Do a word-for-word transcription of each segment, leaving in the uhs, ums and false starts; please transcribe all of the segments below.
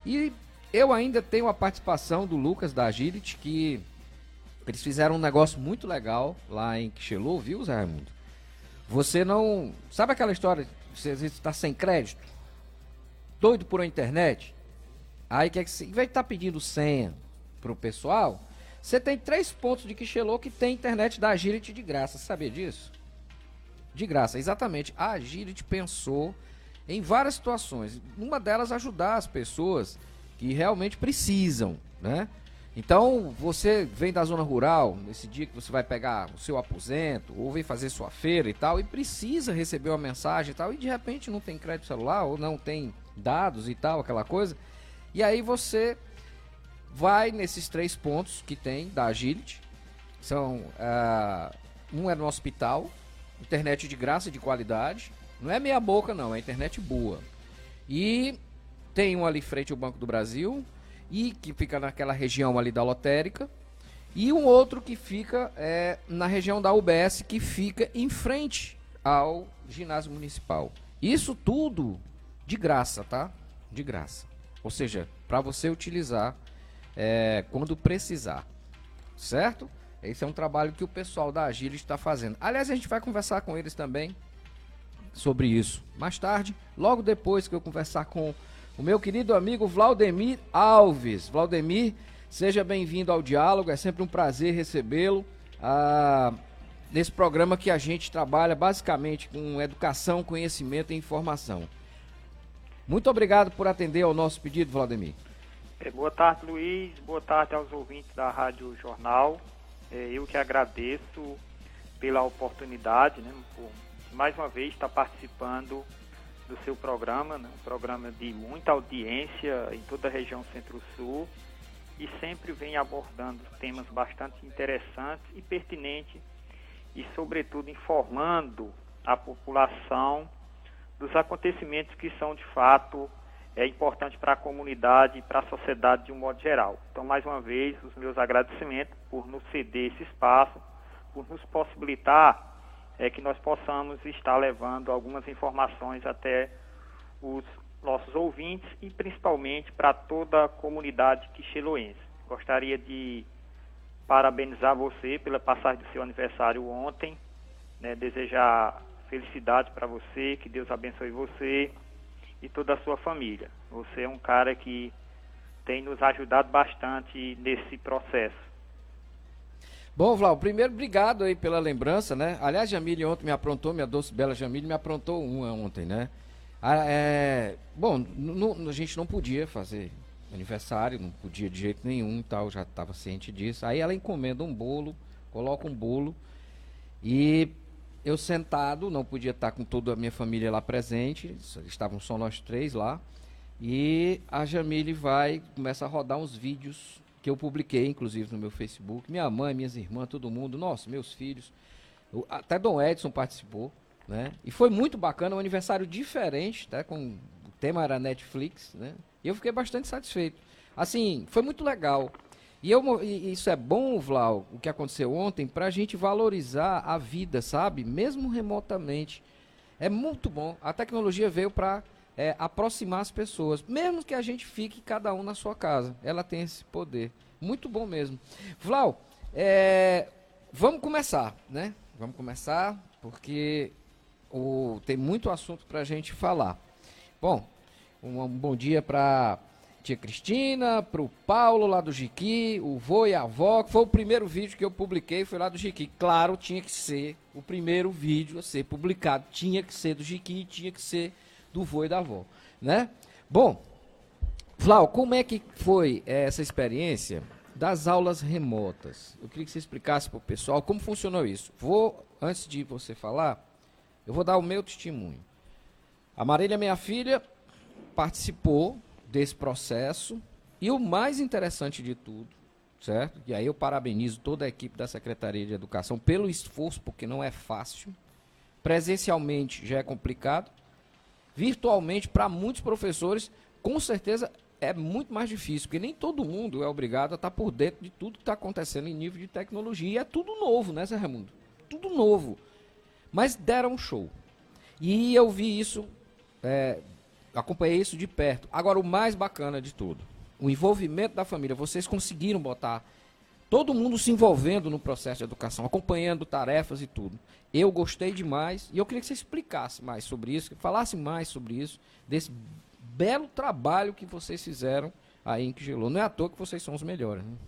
E eu ainda tenho a participação do Lucas da Agility, que eles fizeram um negócio muito legal lá em Quixelô, viu, Zé Raimundo? Você não... Sabe aquela história, você às vezes está sem crédito, doido por uma internet, aí quer que você, em vez de estar pedindo senha pro pessoal, você tem três pontos de Quixelô que tem internet da Agility de graça, você sabia disso? De graça, exatamente. A Agility pensou em várias situações, uma delas ajudar as pessoas que realmente precisam, né? Então, você vem da zona rural, nesse dia que você vai pegar o seu aposento, ou vem fazer sua feira e tal, e precisa receber uma mensagem e tal, e de repente não tem crédito celular, ou não tem dados e tal, aquela coisa, e aí você vai nesses três pontos que tem da Agility, são, uh, um é no hospital, internet de graça e de qualidade, não é meia boca não, é internet boa, e tem um ali frente ao Banco do Brasil, e que fica naquela região ali da lotérica, e um outro que fica é, na região da U B S, que fica em frente ao ginásio municipal. Isso tudo de graça, tá? De graça. Ou seja, para você utilizar é, quando precisar, certo? Esse é um trabalho que o pessoal da Agility está fazendo. Aliás, a gente vai conversar com eles também sobre isso mais tarde, logo depois que eu conversar com o meu querido amigo Vladimir Alves. Vladimir, seja bem-vindo ao Diálogo, é sempre um prazer recebê-lo ah, nesse programa que a gente trabalha basicamente com educação, conhecimento e informação. Muito obrigado por atender ao nosso pedido, Vladimir. É, boa tarde, Luiz, boa tarde aos ouvintes da Rádio Jornal. É, eu que agradeço pela oportunidade, né, por mais uma vez estar participando do seu programa, né? Um programa de muita audiência em toda a região Centro-Sul e sempre vem abordando temas bastante interessantes e pertinentes e, sobretudo, informando a população dos acontecimentos que são, de fato, é, importantes para a comunidade e para a sociedade de um modo geral. Então, mais uma vez, os meus agradecimentos por nos ceder esse espaço, por nos possibilitar é que nós possamos estar levando algumas informações até os nossos ouvintes e principalmente para toda a comunidade quixeloense. Gostaria de parabenizar você pela passagem do seu aniversário ontem, né, desejar felicidade para você, que Deus abençoe você e toda a sua família. Você é um cara que tem nos ajudado bastante nesse processo. Bom, Vlau, primeiro, obrigado aí pela lembrança, né? Aliás, Jamile ontem me aprontou, minha doce bela Jamile me aprontou uma ontem, né? Ah, é, bom, a gente não podia fazer aniversário, não podia de jeito nenhum e tal, já estava ciente disso. Aí ela encomenda um bolo, coloca um bolo e eu sentado, não podia estar com toda a minha família lá presente, estavam só nós três lá, e a Jamile vai, começa a rodar uns vídeos que eu publiquei, inclusive, no meu Facebook. Minha mãe, minhas irmãs, todo mundo, nossa, meus filhos. Eu, até Dom Edson participou, né? E foi muito bacana, um aniversário diferente, tá? Com, o tema era Netflix, né? E eu fiquei bastante satisfeito. Assim, foi muito legal. E, eu, e isso é bom, Vlau, o que aconteceu ontem, pra gente valorizar a vida, sabe? Mesmo remotamente. É muito bom. A tecnologia veio pra É, aproximar as pessoas, mesmo que a gente fique cada um na sua casa, ela tem esse poder, muito bom mesmo. Vlau, é, vamos começar, né? Vamos começar, porque o, tem muito assunto para a gente falar. Bom, um, um bom dia para tia Cristina, para o Paulo lá do Jiqui, o vô e a avó, que foi o primeiro vídeo que eu publiquei, foi lá do Jiqui. Claro, tinha que ser o primeiro vídeo a ser publicado, tinha que ser do Jiqui, tinha que ser do vô e da avó, né? Bom, Vlau, como é que foi essa experiência das aulas remotas? Eu queria que você explicasse para o pessoal como funcionou isso. Vou, antes de você falar, eu vou dar o meu testemunho. A Marília, minha filha, participou desse processo e o mais interessante de tudo, certo? E aí eu parabenizo toda a equipe da Secretaria de Educação pelo esforço, porque não é fácil. Presencialmente já é complicado. Virtualmente, para muitos professores, com certeza é muito mais difícil, porque nem todo mundo é obrigado a estar por dentro de tudo que está acontecendo em nível de tecnologia. E é tudo novo, né, Zé Raimundo? Tudo novo. Mas deram um show. E eu vi isso, é, acompanhei isso de perto. Agora, o mais bacana de tudo, o envolvimento da família. Vocês conseguiram botar todo mundo se envolvendo no processo de educação, acompanhando tarefas e tudo. Eu gostei demais e eu queria que você explicasse mais sobre isso, que falasse mais sobre isso, desse belo trabalho que vocês fizeram aí em Quijelô. Não é à toa que vocês são os melhores, né?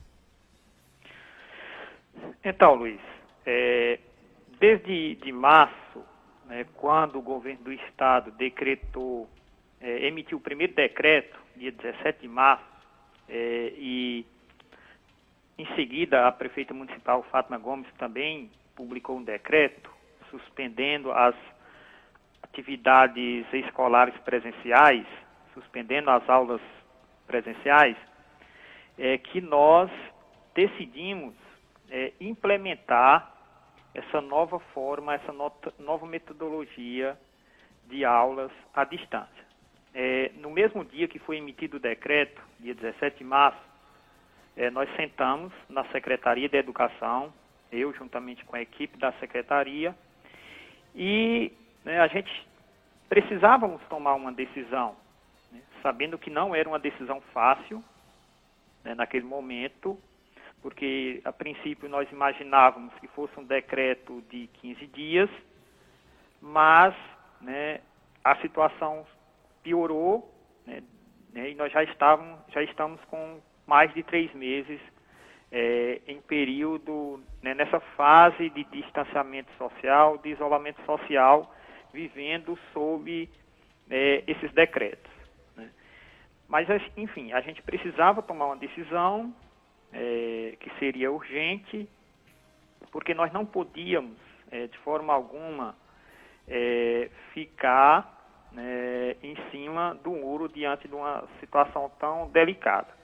Então, Luiz, é, desde de março, né, quando o governo do estado decretou, é, emitiu o primeiro decreto, dia dezessete de março, é, e em seguida a prefeita municipal Fátima Gomes também publicou um decreto suspendendo as atividades escolares presenciais, suspendendo as aulas presenciais, é que nós decidimos é, implementar essa nova forma, essa nota, nova metodologia de aulas à distância. É, no mesmo dia que foi emitido o decreto, dia dezessete de março, é, nós sentamos na Secretaria de Educação, eu juntamente com a equipe da Secretaria, e né, a gente precisávamos tomar uma decisão, né, sabendo que não era uma decisão fácil, né, naquele momento, porque a princípio nós imaginávamos que fosse um decreto de quinze dias, mas né, a situação piorou, né, né, e nós já, estávamos, já estamos com mais de três meses é, em período, né, nessa fase de distanciamento social, de isolamento social, vivendo sob é, esses decretos. Né. Mas, enfim, a gente precisava tomar uma decisão é, que seria urgente, porque nós não podíamos, é, de forma alguma, é, ficar né, em cima do muro diante de uma situação tão delicada.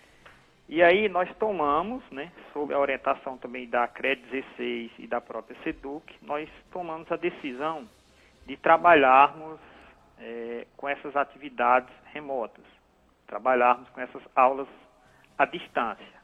E aí nós tomamos, né, sob a orientação também da C R E D dezesseis e da própria SEDUC, nós tomamos a decisão de trabalharmos é, com essas atividades remotas, trabalharmos com essas aulas à distância.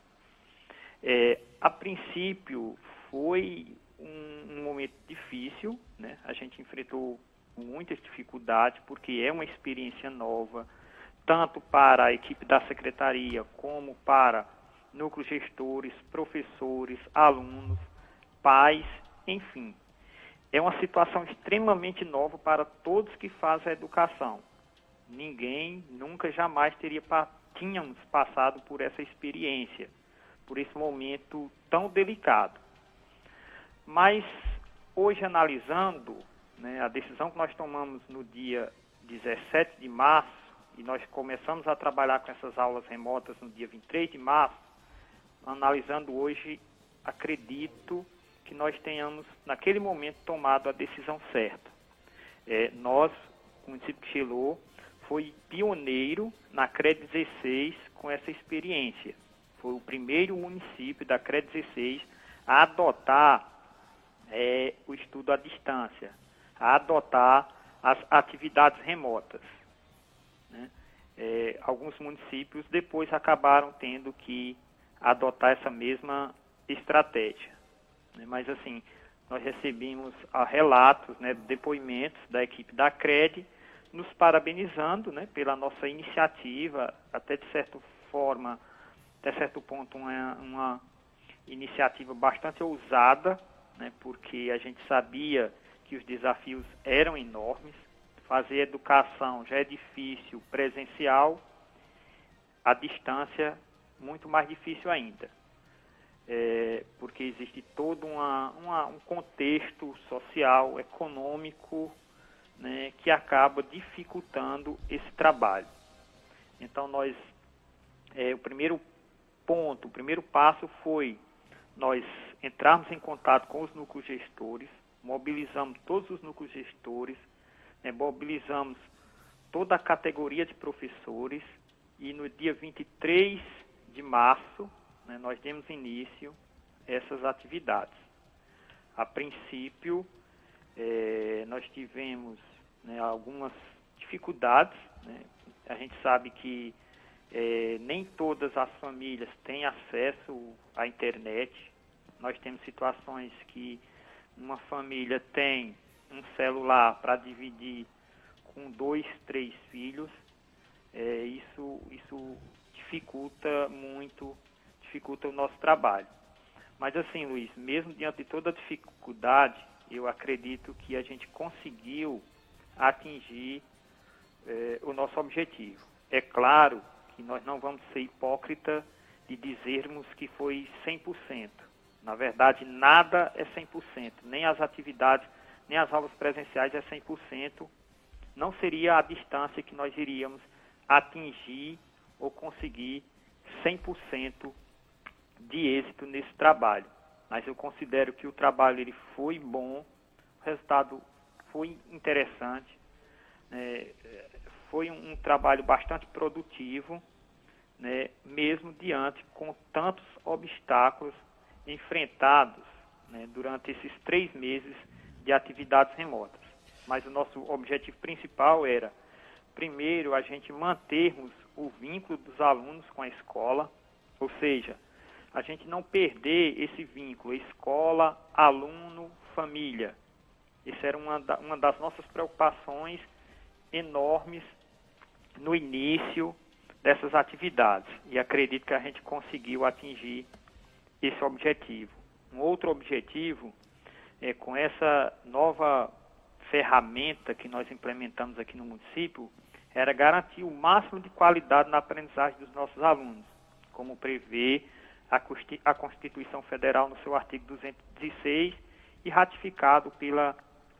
É, a princípio foi um, um momento difícil, né? A gente enfrentou muitas dificuldades porque é uma experiência nova, tanto para a equipe da secretaria como para núcleos gestores, professores, alunos, pais, enfim. É uma situação extremamente nova para todos que fazem a educação. Ninguém nunca, jamais teria, tínhamos passado por essa experiência, por esse momento tão delicado. Mas, hoje, analisando né, a decisão que nós tomamos no dia dezessete de março, e nós começamos a trabalhar com essas aulas remotas no dia vinte e três de março, analisando hoje, acredito que nós tenhamos, naquele momento, tomado a decisão certa. É, nós, o município de Quijelô, foi pioneiro na C R E D dezesseis com essa experiência. Foi o primeiro município da C R E D dezesseis a adotar é, o estudo à distância, a adotar as atividades remotas. Né? É, alguns municípios depois acabaram tendo que adotar essa mesma estratégia. Né? Mas assim, nós recebemos ah, relatos, né, depoimentos da equipe da C R E D, nos parabenizando né, pela nossa iniciativa, até de certa forma, até certo ponto, uma, uma iniciativa bastante ousada, né, porque a gente sabia que os desafios eram enormes. Fazer educação já é difícil presencial, à distância muito mais difícil ainda, é, porque existe todo uma, uma, um contexto social, econômico, né, que acaba dificultando esse trabalho. Então, nós, é, o primeiro ponto, o primeiro passo foi nós entrarmos em contato com os núcleos gestores, mobilizamos todos os núcleos gestores, né, mobilizamos toda a categoria de professores e no dia vinte e três de março, né, nós demos início a essas atividades. A princípio, é, nós tivemos né, algumas dificuldades, né, a gente sabe que é, nem todas as famílias têm acesso à internet. Nós temos situações que uma família tem um celular para dividir com dois, três filhos, é, isso, isso dificulta muito, dificulta o nosso trabalho. Mas assim, Luiz, mesmo diante de toda a dificuldade, eu acredito que a gente conseguiu atingir eh, o nosso objetivo. É claro que nós não vamos ser hipócritas de dizermos que foi cem por cento. Na verdade, nada é cem por cento, nem as atividades, nem as aulas presenciais é cem por cento. Não seria a distância que nós iríamos atingir ou conseguir cem por cento de êxito nesse trabalho. Mas eu considero que o trabalho ele foi bom, o resultado foi interessante, né? Foi um, um trabalho bastante produtivo, né? Mesmo diante com tantos obstáculos enfrentados, né? Durante esses três meses de atividades remotas. Mas o nosso objetivo principal era, primeiro, a gente mantermos o vínculo dos alunos com a escola, ou seja, a gente não perder esse vínculo, escola, aluno, família. Isso era uma, da, uma das nossas preocupações enormes no início dessas atividades. E acredito que a gente conseguiu atingir esse objetivo. Um outro objetivo é com essa nova ferramenta que nós implementamos aqui no município, era garantir o máximo de qualidade na aprendizagem dos nossos alunos, como prevê a Constituição Federal no seu artigo duzentos e seis e ratificado pela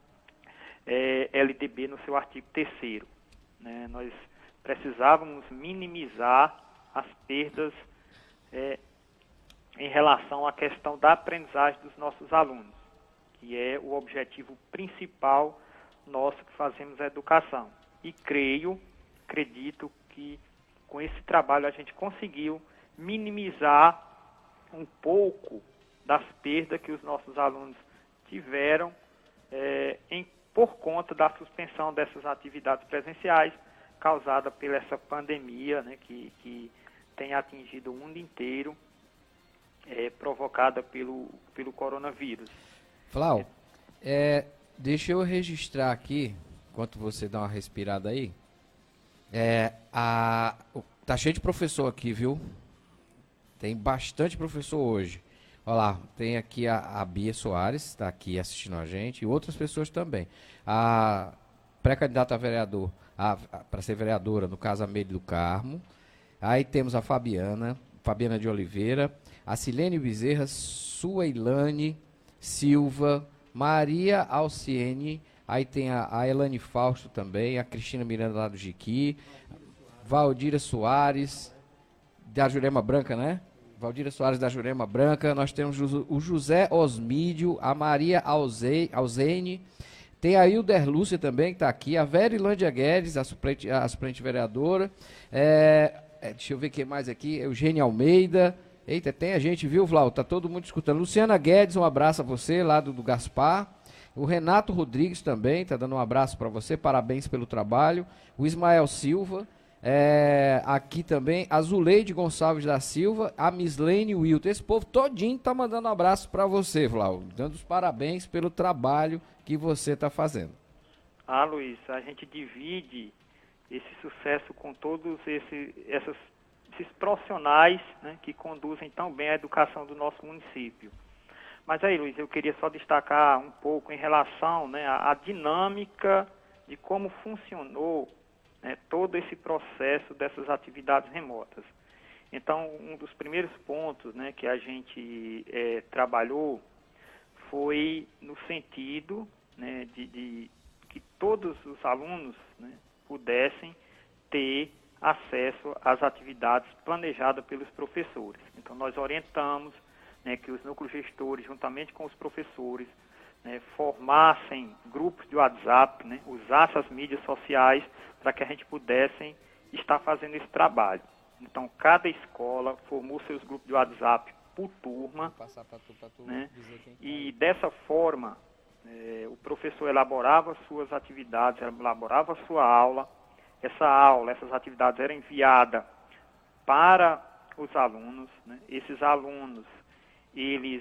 é, L D B no seu artigo terceiro. Né? Nós precisávamos minimizar as perdas é, em relação à questão da aprendizagem dos nossos alunos, que é o objetivo principal nosso que fazemos a educação. E creio, acredito que com esse trabalho a gente conseguiu minimizar um pouco das perdas que os nossos alunos tiveram é, em, por conta da suspensão dessas atividades presenciais causada pela essa pandemia, né, que, que tem atingido o mundo inteiro, é, provocada pelo, pelo coronavírus. Flau, é, deixa eu registrar aqui, enquanto você dá uma respirada aí, é, a, tá cheio de professor aqui, viu? Tem bastante professor hoje. Olha lá, tem aqui a, a Bia Soares, está aqui assistindo a gente, e outras pessoas também. A pré-candidata a vereador, para ser vereadora, no caso, a Meire do Carmo. Aí temos a Fabiana, Fabiana de Oliveira, a Silene Bezerra, Sueilane Silva, Maria Alciene, aí tem a, a Elane Fausto também, a Cristina Miranda lá do Jiqui, Valdira Soares, da Jurema Branca, né? Valdira Soares da Jurema Branca. Nós temos o José Osmídio, a Maria Alze, Alzene, tem a Hilder Lúcia também, que está aqui, a Verilândia Guedes, a suplente, a suplente vereadora, é, é, deixa eu ver quem mais aqui, Eugênia Almeida, eita, tem a gente, viu, Vlau? Tá todo mundo escutando. Luciana Guedes, um abraço a você, lá do, do Gaspar. O Renato Rodrigues também, tá dando um abraço para você, parabéns pelo trabalho. O Ismael Silva, é, aqui também, a Zuleide Gonçalves da Silva, a Mislene Wilton. Esse povo todinho tá mandando um abraço para você, Vlau, dando os parabéns pelo trabalho que você tá fazendo. Ah, Luiz, a gente divide esse sucesso com todos esse, essas, esses profissionais, né, que conduzem tão bem a educação do nosso município. Mas aí, Luiz, eu queria só destacar um pouco em relação, né, à, à dinâmica de como funcionou, né, todo esse processo dessas atividades remotas. Então, um dos primeiros pontos, né, que a gente é, trabalhou foi no sentido, né, de, de que todos os alunos, né, pudessem ter acesso às atividades planejadas pelos professores. Então, nós orientamos, né, que os núcleos gestores, juntamente com os professores, né, formassem grupos de WhatsApp, né, usassem as mídias sociais para que a gente pudesse estar fazendo esse trabalho. Então, cada escola formou seus grupos de WhatsApp por turma, Passar pra tu, pra tu né, dizer quem e dessa forma, é, o professor elaborava suas atividades, elaborava a sua aula, essa aula, essas atividades eram enviadas para os alunos, né, esses alunos, eles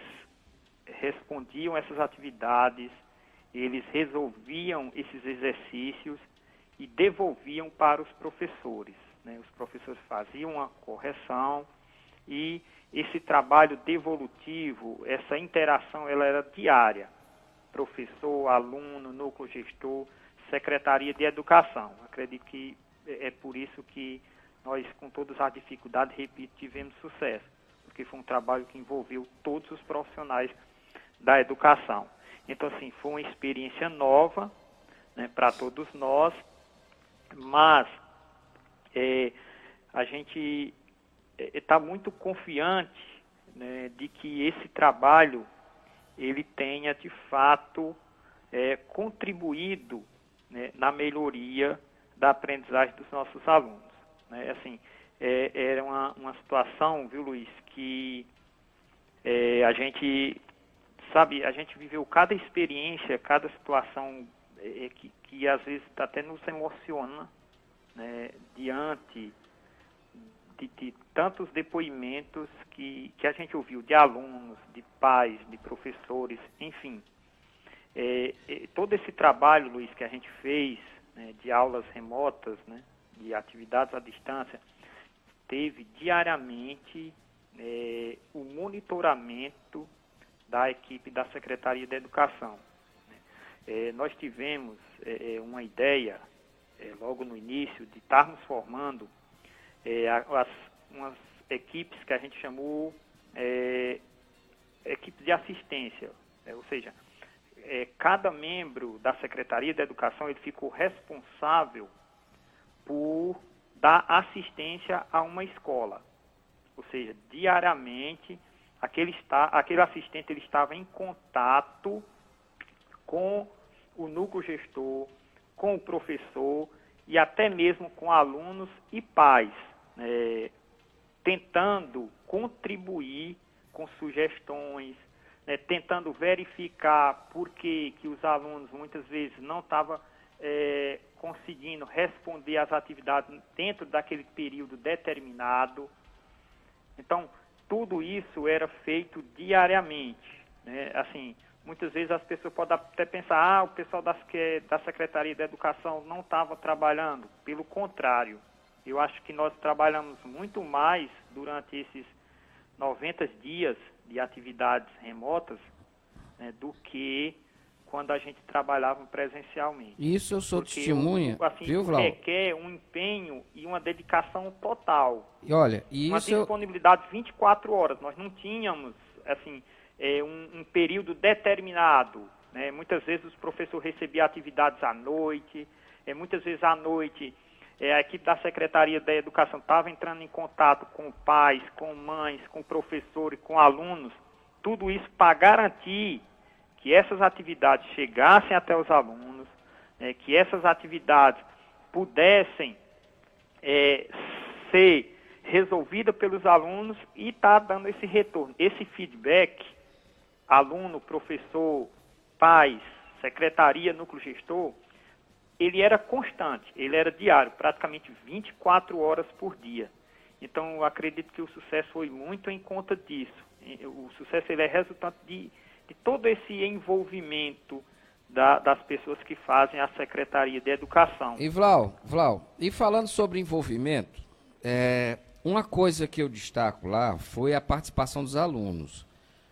respondiam essas atividades, eles resolviam esses exercícios e devolviam para os professores, né? Os professores faziam a correção e esse trabalho devolutivo, essa interação, ela era diária. Professor, aluno, núcleo gestor, Secretaria de Educação. Acredito que é por isso que nós, com todas as dificuldades, repito, tivemos sucesso, porque foi um trabalho que envolveu todos os profissionais da educação. Então, assim, foi uma experiência nova, né, para todos nós, mas é, a gente está muito confiante, né, de que esse trabalho ele tenha, de fato, é, contribuído, né, na melhoria da aprendizagem dos nossos alunos. Né? Assim, é, era uma, uma situação, viu, Luiz, que é, a gente, sabe, a gente viveu cada experiência, cada situação é, que, que às vezes até nos emociona, né, diante de, de tantos depoimentos que, que a gente ouviu de alunos, de pais, de professores, enfim. É, é, todo esse trabalho, Luiz, que a gente fez, né, de aulas remotas, né, de atividades à distância, teve diariamente é, o monitoramento da equipe da Secretaria de Educação. É, nós tivemos é, uma ideia, é, logo no início, de estarmos formando é, as, umas equipes que a gente chamou é, equipes de assistência, é, ou seja, é, cada membro da Secretaria de Educação ele ficou responsável por dar assistência a uma escola. Ou seja, diariamente, aquele, está, aquele assistente ele estava em contato com o núcleo gestor, com o professor e até mesmo com alunos e pais, né, tentando contribuir com sugestões, né, tentando verificar por que, que os alunos muitas vezes não estavam é, conseguindo responder às atividades dentro daquele período determinado. Então, tudo isso era feito diariamente, né? Assim, muitas vezes as pessoas podem até pensar, ah, o pessoal das, que, da Secretaria da Educação não estava trabalhando. Pelo contrário, eu acho que nós trabalhamos muito mais durante esses noventa dias de atividades remotas, né, do que quando a gente trabalhava presencialmente. Isso eu sou Porque testemunha, o, assim, viu, Vlau? requer um empenho e uma dedicação total. E olha, e uma isso eu... disponibilidade de vinte e quatro horas. Nós não tínhamos, assim, é, um, um período determinado, né? Muitas vezes os professores recebiam atividades à noite, é, muitas vezes à noite é, a equipe da Secretaria da Educação estava entrando em contato com pais, com mães, com professores, com alunos, tudo isso para garantir que essas atividades chegassem até os alunos, é, que essas atividades pudessem é, ser resolvidas pelos alunos e estar tá dando esse retorno, esse feedback, aluno, professor, pais, secretaria, núcleo gestor, ele era constante, ele era diário, praticamente vinte e quatro horas por dia. Então, eu acredito que o sucesso foi muito em conta disso. O sucesso ele é resultante de, de todo esse envolvimento da, das pessoas que fazem a Secretaria de Educação. E Vlau, Vlau, e falando sobre envolvimento, é, uma coisa que eu destaco lá foi a participação dos alunos.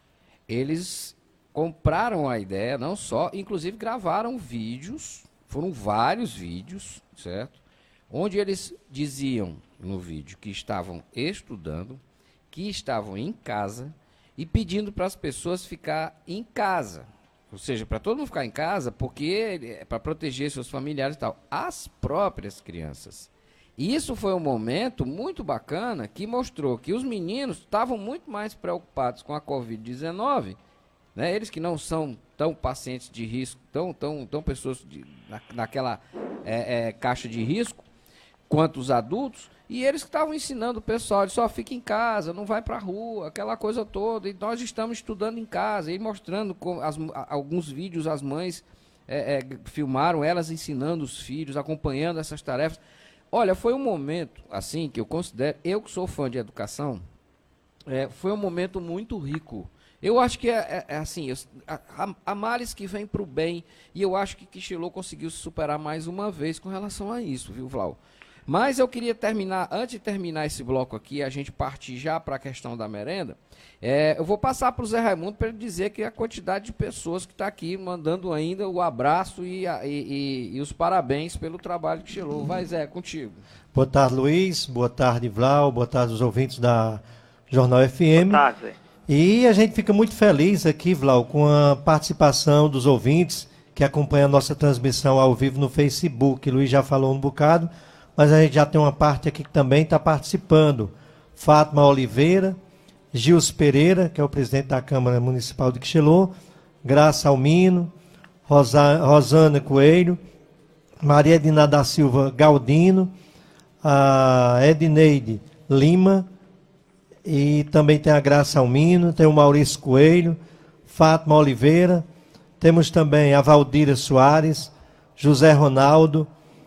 Eles compraram a ideia, não só, inclusive gravaram vídeos, foram vários vídeos, certo? Onde eles diziam no vídeo que estavam estudando, que estavam em casa e pedindo para as pessoas ficar em casa. Ou seja, para todo mundo ficar em casa, porque para proteger seus familiares e tal, as próprias crianças. E isso foi um momento muito bacana que mostrou que os meninos estavam muito mais preocupados com a covid dezenove, né? Eles que não são tão pacientes de risco, tão, tão, tão pessoas de, na, naquela é, é, caixa de risco, quanto os adultos, e eles que estavam ensinando o pessoal, só fica em casa, não vai para a rua, aquela coisa toda, e nós estamos estudando em casa, e mostrando com as, alguns vídeos, as mães é, é, filmaram elas ensinando os filhos, acompanhando essas tarefas. Olha, foi um momento, assim, que eu considero, eu que sou fã de educação, é, foi um momento muito rico. Eu acho que é, é, é assim, eu, a, a males que vem para o bem, e eu acho que Quixelô conseguiu se superar mais uma vez com relação a isso, viu, Vlau? Mas eu queria terminar, antes de terminar esse bloco aqui, a gente partir já para a questão da merenda, é, eu vou passar para o Zé Raimundo para ele dizer que a quantidade de pessoas que está aqui mandando ainda o abraço e, a, e, e, e os parabéns pelo trabalho que Quixelô. Vai, Zé, contigo. Boa tarde, Luiz. Boa tarde, Vlau. Boa tarde aos ouvintes da Jornal F M. Boa tarde, Zé. E a gente fica muito feliz aqui, Vlau, com a participação dos ouvintes que acompanham a nossa transmissão ao vivo no Facebook. Luiz já falou um bocado, mas a gente já tem uma parte aqui que também está participando. Fátima Oliveira, Gils Pereira, que é o presidente da Câmara Municipal de Quixelô, Graça Almino, Rosa, Rosana Coelho, Maria Edina da Silva Galdino, a Edneide Lima, e também tem a Graça Almino, tem o Maurício Coelho, Fátima Oliveira, temos também a Valdira Soares, José Ronaldo,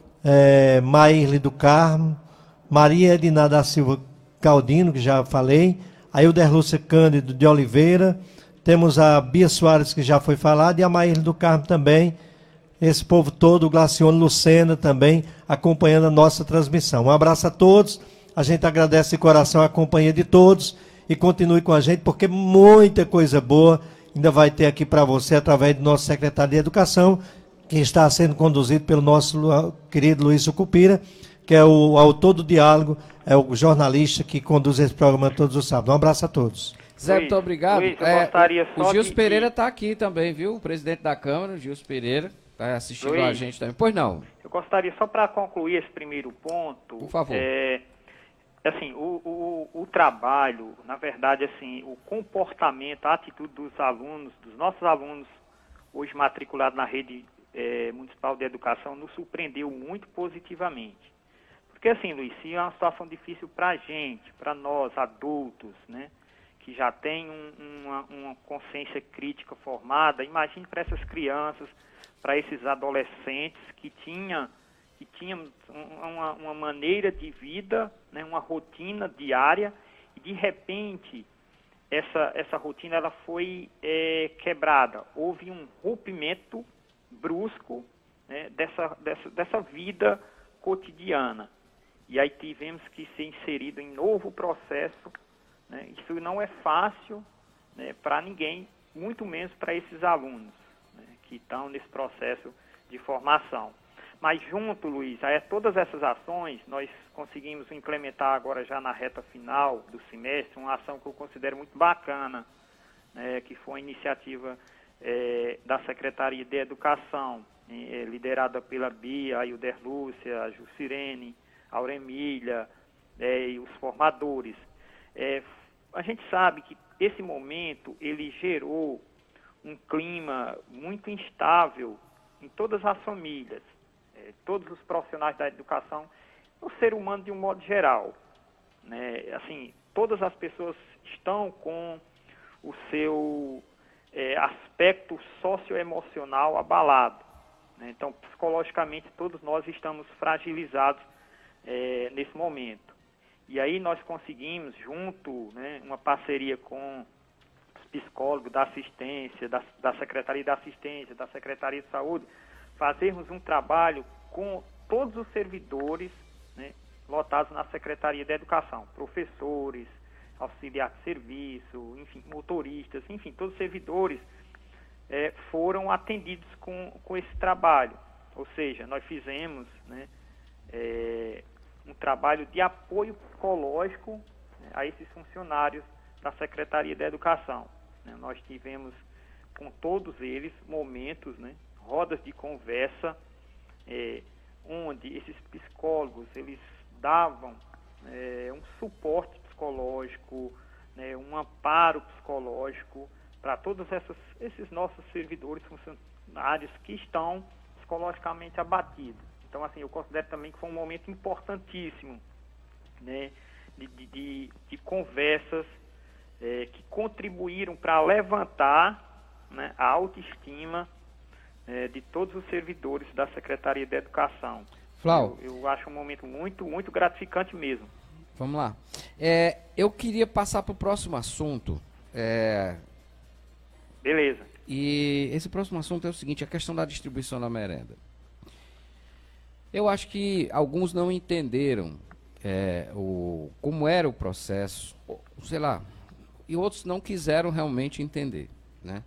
É, Maírle do Carmo, Maria Edina da Silva Galdino, que já falei, a Hilder Lúcia Cândido de Oliveira, temos a Bia Soares, que já foi falada, e a Maírle do Carmo também, esse povo todo, o Glacione Lucena também, acompanhando a nossa transmissão. Um abraço a todos, a gente agradece de coração a companhia de todos, e continue com a gente, porque muita coisa boa ainda vai ter aqui para você, através do nosso secretário de Educação, que está sendo conduzido pelo nosso querido Luiz Sucupira, que é o autor do diálogo, é o jornalista que conduz esse programa todos os sábados. Um abraço a todos. Zé, Luiz, muito obrigado. Luiz, eu é, gostaria o só Gils de, Pereira de... está aqui também, viu? O presidente da Câmara, o Gils Pereira, está assistindo Luiz, a gente também. Pois não. Eu gostaria só para concluir esse primeiro ponto. Por favor. É, assim, o, o, o trabalho, na verdade, assim, o comportamento, a atitude dos alunos, dos nossos alunos, hoje matriculados na rede É, Municipal de Educação, nos surpreendeu muito positivamente. Porque assim, Luiz, se é uma situação difícil para a gente, para nós, adultos, né, que já tem um, uma, uma consciência crítica formada, imagine para essas crianças, para esses adolescentes que tinham que tinham uma, uma maneira de vida, né, uma rotina diária, e de repente essa, essa rotina ela foi é, quebrada. Houve um rompimento brusco, né, dessa, dessa, dessa vida cotidiana. E aí tivemos que ser inserido em novo processo, né. Isso não é fácil, né, para ninguém, muito menos para esses alunos, né, que estão nesse processo de formação. Mas junto, Luiz, a todas essas ações, nós conseguimos implementar agora já na reta final do semestre uma ação que eu considero muito bacana, né, que foi a iniciativa É, da Secretaria de Educação, é, liderada pela Bia, a Hilder Lúcia, a Jucirene, a Auremília, é, e os formadores. É, a gente sabe que esse momento ele gerou um clima muito instável em todas as famílias, é, todos os profissionais da educação, o ser humano de um modo geral, né? Assim, todas as pessoas estão com o seu É, aspecto socioemocional abalado, né? Então, psicologicamente, todos nós estamos fragilizados é, nesse momento. E aí nós conseguimos, junto, né, uma parceria com os psicólogos da assistência, da, da Secretaria da Assistência, da Secretaria de Saúde, fazermos um trabalho com todos os servidores, né, lotados na Secretaria da Educação, professores, auxiliar de serviço, enfim, motoristas, enfim, todos os servidores é, foram atendidos com, com esse trabalho. Ou seja, nós fizemos, né, é, um trabalho de apoio psicológico, né, a esses funcionários da Secretaria da Educação. Né? Nós tivemos com todos eles momentos, né, rodas de conversa, é, onde esses psicólogos eles davam é, um suporte psicológico, né, um amparo psicológico para todos essas, esses nossos servidores funcionários que estão psicologicamente abatidos. Então, assim, eu considero também que foi um momento importantíssimo, né, de, de, de, de conversas é, que contribuíram para levantar, né, a autoestima é, de todos os servidores da Secretaria de Educação. Flau, eu, eu acho um momento muito, muito gratificante mesmo. Vamos lá. É, eu queria passar para o próximo assunto. É, Beleza. E esse próximo assunto é o seguinte, a questão da distribuição da merenda. Eu acho que alguns não entenderam é, o, como era o processo, sei lá, e outros não quiseram realmente entender, né?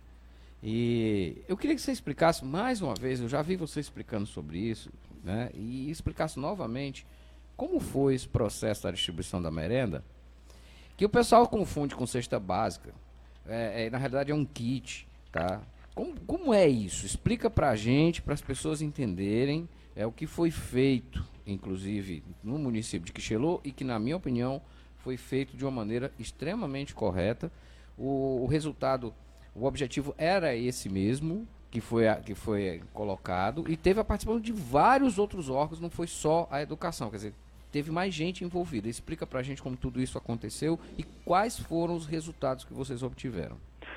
E eu queria que você explicasse mais uma vez, eu já vi você explicando sobre isso, né? E explicasse novamente como foi esse processo da distribuição da merenda, que o pessoal confunde com cesta básica, é, é, na realidade é um kit, tá? Como, como é isso? Explica pra gente, para as pessoas entenderem é, o que foi feito, inclusive no município de Quixelô, e que na minha opinião foi feito de uma maneira extremamente correta. O, o resultado, o objetivo era esse mesmo, que foi, a, que foi colocado, e teve a participação de vários outros órgãos, não foi só a educação, quer dizer, teve mais gente envolvida. Explica pra gente como tudo isso aconteceu e quais foram os resultados que vocês obtiveram.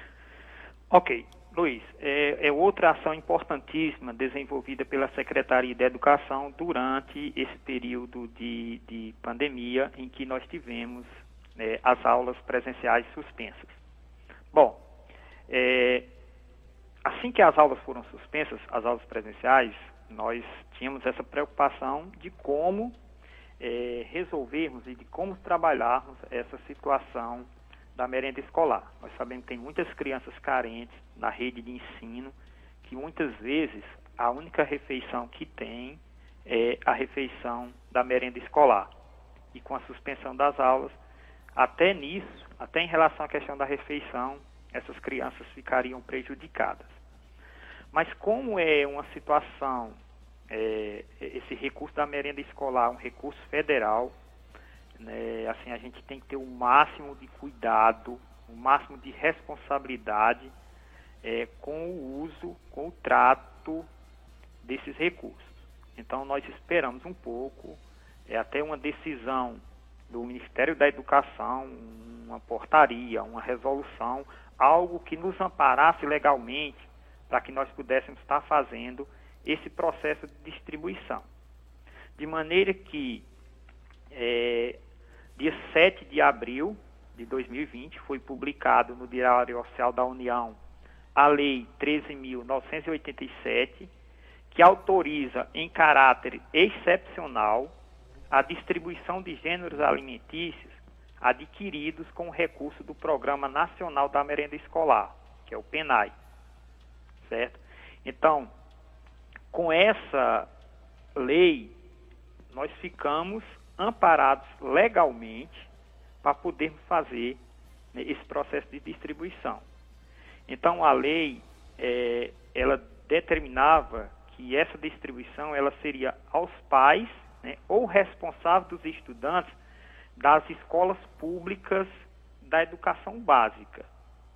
Ok, Luiz, é, é outra ação importantíssima desenvolvida pela Secretaria de Educação durante esse período de, de pandemia em que nós tivemos né, as aulas presenciais suspensas. Bom, é, assim que as aulas foram suspensas, as aulas presenciais, nós tínhamos essa preocupação de como é, resolvermos e de como trabalharmos essa situação da merenda escolar. Nós sabemos que tem muitas crianças carentes na rede de ensino, que muitas vezes a única refeição que tem é a refeição da merenda escolar. E com a suspensão das aulas, até nisso, até em relação à questão da refeição, essas crianças ficariam prejudicadas. Mas como é uma situação, é, esse recurso da merenda escolar, um recurso federal, né, assim, a gente tem que ter o máximo de cuidado, o máximo de responsabilidade é, com o uso, com o trato desses recursos. Então, nós esperamos um pouco, é, até uma decisão do Ministério da Educação, uma portaria, uma resolução, algo que nos amparasse legalmente para que nós pudéssemos estar fazendo esse processo de distribuição. De maneira que, é, dia sete de abril de dois mil e vinte, foi publicado no Diário Oficial da União a Lei treze mil novecentos e oitenta e sete, que autoriza em caráter excepcional a distribuição de gêneros alimentícios adquiridos com recurso do Programa Nacional da Merenda Escolar, que é o PENAI, certo? Então, com essa lei, nós ficamos amparados legalmente para podermos fazer né, esse processo de distribuição. Então, a lei, é, ela determinava que essa distribuição ela seria aos pais, né, ou responsáveis dos estudantes das escolas públicas da educação básica.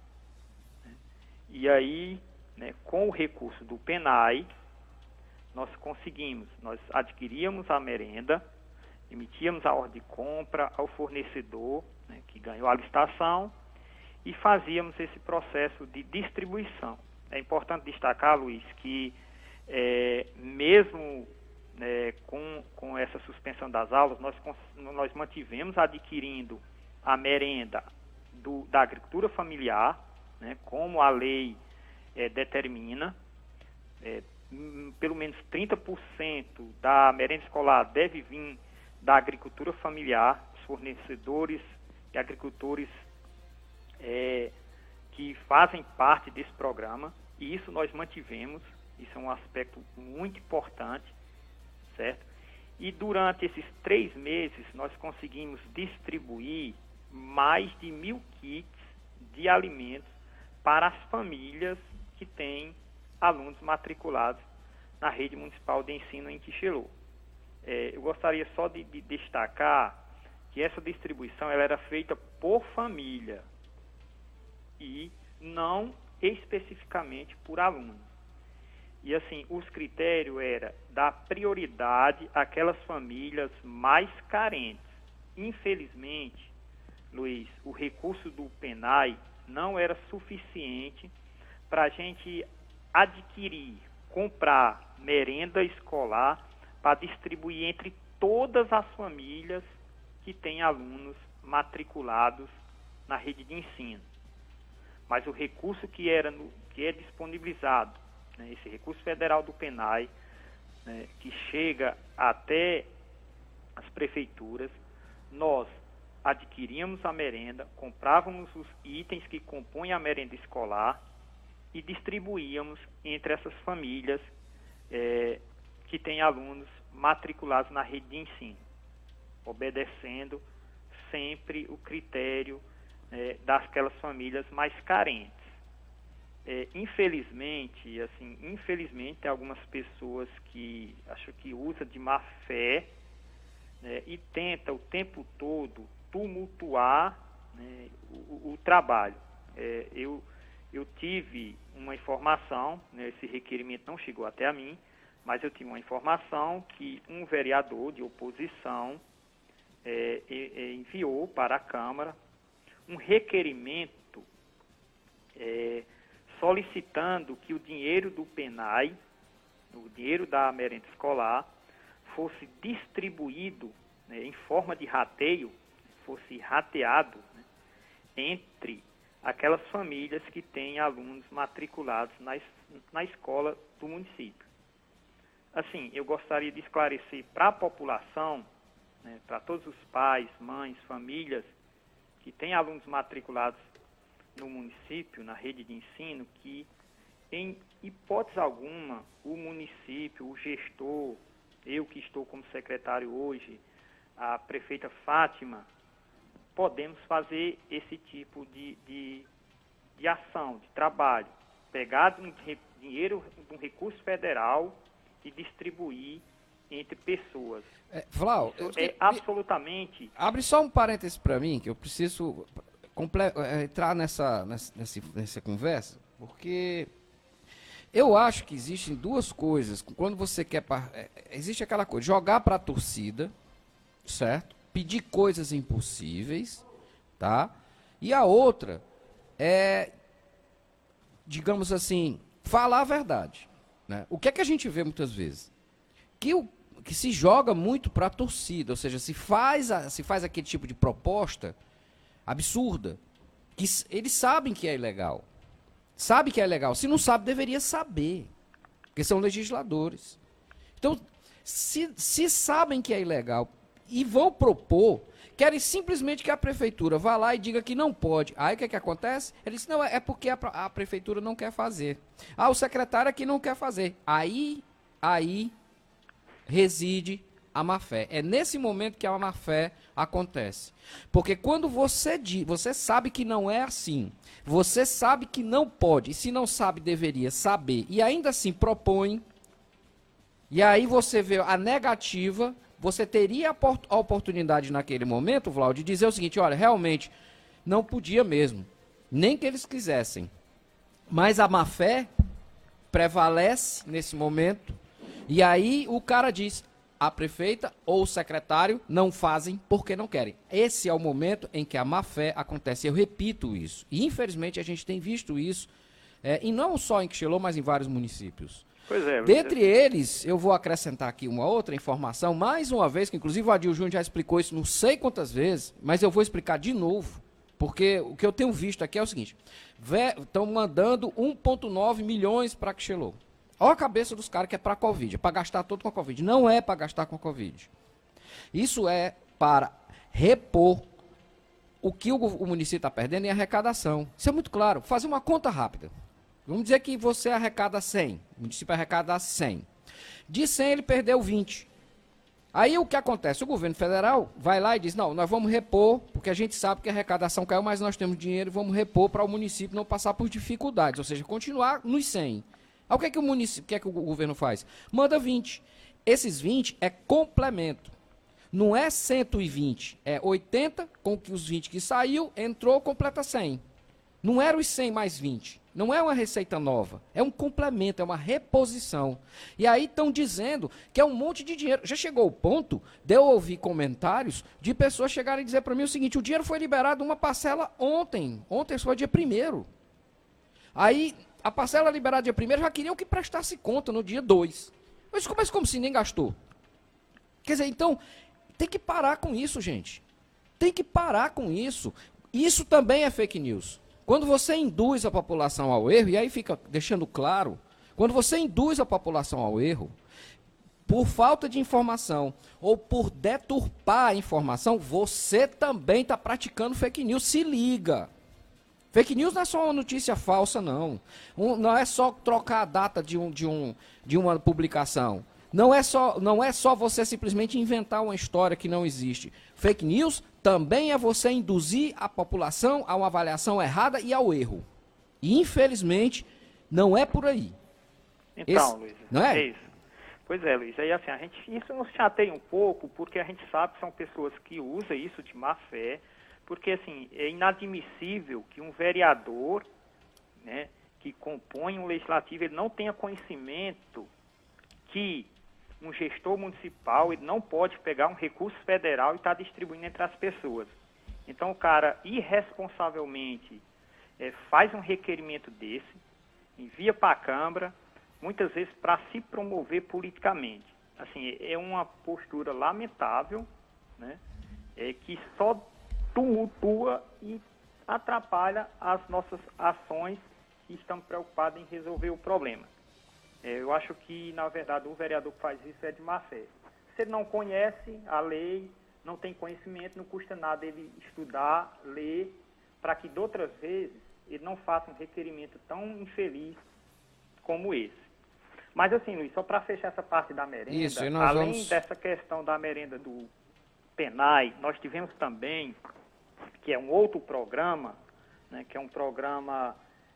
E aí, né, com o recurso do PENAI, nós conseguimos, nós adquiríamos a merenda, emitíamos a ordem de compra ao fornecedor, né, que ganhou a licitação, e fazíamos esse processo de distribuição. É importante destacar, Luiz, que é, mesmo né, com, com essa suspensão das aulas, nós, nós mantivemos adquirindo a merenda do, da agricultura familiar, né, como a lei é, determina, é, pelo menos trinta por cento da merenda escolar deve vir da agricultura familiar, os fornecedores e agricultores é, que fazem parte desse programa, e isso nós mantivemos, isso é um aspecto muito importante, certo? E durante esses três meses nós conseguimos distribuir mais de mil kits de alimentos para as famílias que têm alunos matriculados na rede municipal de ensino em Quixelô. É, eu gostaria só de, de destacar que essa distribuição ela era feita por família e não especificamente por aluno. E assim, os critérios eram dar prioridade àquelas famílias mais carentes. Infelizmente, Luiz, o recurso do PENAI não era suficiente para a gente adquirir, comprar merenda escolar para distribuir entre todas as famílias que têm alunos matriculados na rede de ensino. mas o recurso que, era no, que é disponibilizado, né, esse recurso federal do PENAI, né, que chega até as prefeituras, nós adquiríamos a merenda, comprávamos os itens que compõem a merenda escolar e distribuíamos entre essas famílias é, que têm alunos matriculados na rede de ensino, obedecendo sempre o critério é, daquelas famílias mais carentes. É, infelizmente, assim, infelizmente, tem algumas pessoas que acho que usam de má fé, né, e tenta o tempo todo tumultuar, né, o, o trabalho. É, eu, eu tive uma informação, né, esse requerimento não chegou até a mim, mas eu tive uma informação que um vereador de oposição é, é, enviou para a Câmara um requerimento é, solicitando que o dinheiro do PENAI, o dinheiro da merenda escolar, fosse distribuído, né, em forma de rateio, fosse rateado, né, entre aquelas famílias que têm alunos matriculados na, na escola do município. Assim, eu gostaria de esclarecer para a população, né, para todos os pais, mães, famílias que têm alunos matriculados no município, na rede de ensino, que em hipótese alguma o município, o gestor, eu que estou como secretário hoje, a prefeita Fátima, podemos fazer esse tipo de, de, de ação, de trabalho, pegar um re, dinheiro, um recurso federal e distribuir entre pessoas. É, Vlau, Isso é absolutamente... Abre só um parêntese para mim, que eu preciso comple- entrar nessa, nessa, nessa conversa, porque eu acho que existem duas coisas. Quando você quer... Existe aquela coisa, jogar para a torcida, certo? Pedir coisas impossíveis, tá? E a outra é, digamos assim, falar a verdade, né? O que é que a gente vê muitas vezes? Que, o, que se joga muito para a torcida, ou seja, se faz, a, se faz aquele tipo de proposta absurda, que eles sabem que é ilegal. Sabe que é ilegal. Se não sabe, deveria saber, porque são legisladores. Então, se, se sabem que é ilegal e vão propor, querem simplesmente que a prefeitura vá lá e diga que não pode. Aí o que, é que acontece? Eles dizem, não, é porque a, a prefeitura não quer fazer. Ah, o secretário aqui não quer fazer. Aí, aí reside a má-fé. É nesse momento que a má-fé acontece. Porque quando você diz, você sabe que não é assim, você sabe que não pode, e se não sabe, deveria saber, e ainda assim propõe, e aí você vê a negativa, você teria a oportunidade naquele momento, Vlau, de dizer o seguinte, olha, realmente, não podia mesmo, nem que eles quisessem. Mas a má-fé prevalece nesse momento, e aí o cara diz, a prefeita ou o secretário não fazem porque não querem. Esse é o momento em que a má-fé acontece. Eu repito isso. E infelizmente a gente tem visto isso, é, e não só em Quixelô, mas em vários municípios. Pois é, Dentre eles, eu vou acrescentar aqui uma outra informação, mais uma vez, que inclusive o Adil Júnior já explicou isso não sei quantas vezes, mas eu vou explicar de novo, porque o que eu tenho visto aqui é o seguinte, estão mandando um vírgula nove milhões para Quixelô. Olha a cabeça dos caras que é para a Covid, é para gastar tudo com a Covid. Não é para gastar com a Covid. Isso é para repor o que o, o município está perdendo em arrecadação. Isso é muito claro. Fazer uma conta rápida. Vamos dizer que você arrecada cem, o município arrecada cem. De cem ele perdeu vinte. Aí o que acontece? O governo federal vai lá e diz, não, nós vamos repor, porque a gente sabe que a arrecadação caiu, mas nós temos dinheiro, vamos repor para o município não passar por dificuldades, ou seja, continuar nos cem. Aí o que é que o município, o que é que o governo faz? Manda vinte. Esses vinte é complemento. Não é cento e vinte, é oitenta, com que os vinte que saiu, entrou, completa cem. Não era os cem mais vinte. Não é uma receita nova, é um complemento, é uma reposição. E aí estão dizendo que é um monte de dinheiro. Já chegou o ponto de eu ouvir comentários de pessoas chegarem a dizer para mim o seguinte, o dinheiro foi liberado uma parcela ontem, ontem foi dia primeiro. Aí a parcela liberada dia primeiro já queriam que prestasse conta no dia dois. Mas como, como se nem gastou? Quer dizer, então, tem que parar com isso, gente. Tem que parar com isso. Isso também é fake news. Quando você induz a população ao erro, e aí fica deixando claro, quando você induz a população ao erro, por falta de informação ou por deturpar a informação, você também está praticando fake news. Se liga. Fake news não é só uma notícia falsa, não. Um, não é só trocar a data de, um, de, um, de uma publicação. Não é, só, não é só você simplesmente inventar uma história que não existe. Fake news também é você induzir a população a uma avaliação errada e ao erro. E, infelizmente, não é por aí. Então, Esse, Luiz, não é? é isso. Pois é, Luiz, aí assim, a gente, isso nos chateia um pouco, porque a gente sabe que são pessoas que usam isso de má fé, porque assim, é inadmissível que um vereador, né, que compõe um legislativo, ele não tenha conhecimento que um gestor municipal, ele não pode pegar um recurso federal e estar tá distribuindo entre as pessoas. Então o cara irresponsavelmente é, faz um requerimento desse, envia para a Câmara, muitas vezes para se promover politicamente. Assim, é uma postura lamentável, né, é, que só tumultua e atrapalha as nossas ações e estamos preocupados em resolver o problema. É, eu acho que, na verdade, o vereador que faz isso é de má fé. Se ele não conhece a lei, não tem conhecimento, não custa nada ele estudar, ler, para que, de outras vezes, ele não faça um requerimento tão infeliz como esse. Mas assim, Luiz, só para fechar essa parte da merenda, Isso, além vamos... dessa questão da merenda do Penai, nós tivemos também, que é um outro programa, né, que é um programa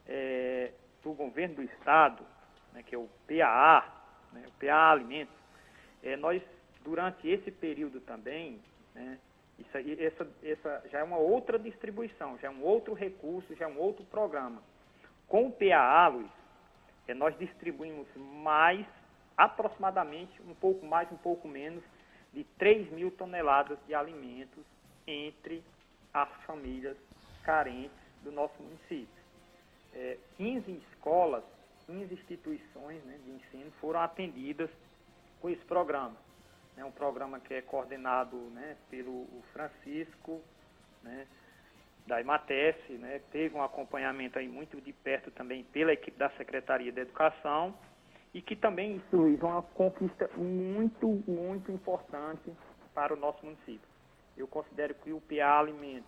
é, do governo do Estado, né, que é o P A A, né, o P A A Alimentos. É, nós, durante esse período também, né, isso, essa, essa já é uma outra distribuição, já é um outro recurso, já é um outro programa. Com o P A A, Luiz, nós distribuímos mais, aproximadamente, um pouco mais, um pouco menos, de três mil toneladas de alimentos entre as famílias carentes do nosso município. É, quinze escolas, quinze instituições, né, de ensino foram atendidas com esse programa. É um programa que é coordenado, né, pelo Francisco, né, da IMATES, né, teve um acompanhamento aí muito de perto também pela equipe da Secretaria da Educação e que também, isso, Luiz, é uma conquista muito, muito importante para o nosso município. Eu considero que o P A Alimentos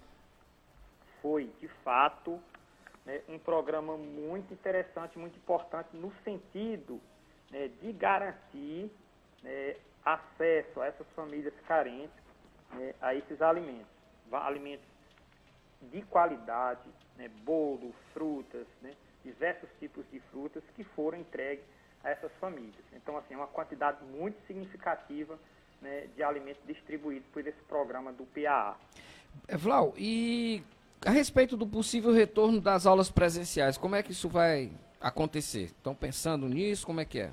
foi, de fato, né, um programa muito interessante, muito importante no sentido, né, de garantir, né, acesso a essas famílias carentes, né, a esses alimentos, alimentos de qualidade, né, bolo, frutas, né, diversos tipos de frutas que foram entregues a essas famílias. Então, assim, é uma quantidade muito significativa, né, de alimentos distribuídos por esse programa do P A A. Vlau, e a respeito do possível retorno das aulas presenciais, como é que isso vai acontecer? Estão pensando nisso? Como é que é?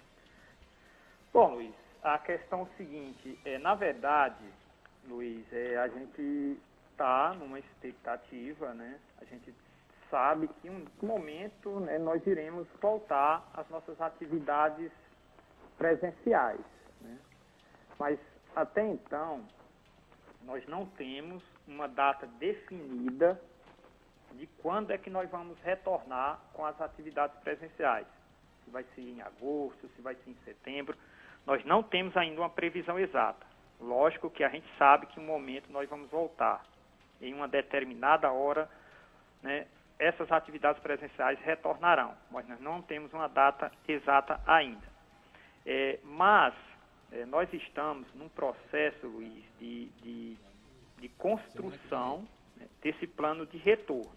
Bom, Luiz, a questão é o seguinte, é, na verdade, Luiz, é, a gente está numa expectativa, né? A gente sabe que em um momento, né, nós iremos voltar às nossas atividades presenciais, né? Mas até então nós não temos uma data definida de quando é que nós vamos retornar com as atividades presenciais. Se vai ser em agosto, se vai ser em setembro, nós não temos ainda uma previsão exata. Lógico que a gente sabe que em um momento nós vamos voltar. Em uma determinada hora, né, essas atividades presenciais retornarão, mas nós não temos uma data exata ainda. É, mas é, nós estamos num processo, Luiz, de, de, de construção, né, desse plano de retorno.